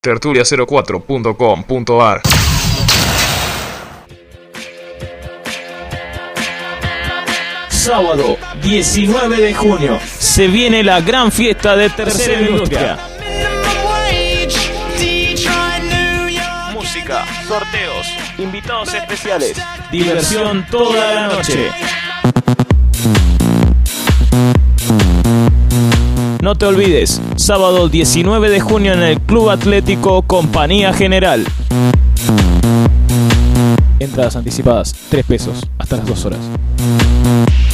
tertulia04.com.ar. Sábado 19 de junio se viene la gran fiesta de Tercera Industria. Música, sorteos, invitados especiales, diversión toda la noche. No te olvides, sábado 19 de junio en el Club Atlético Compañía General. Entradas anticipadas, 3 pesos, hasta las 2 horas.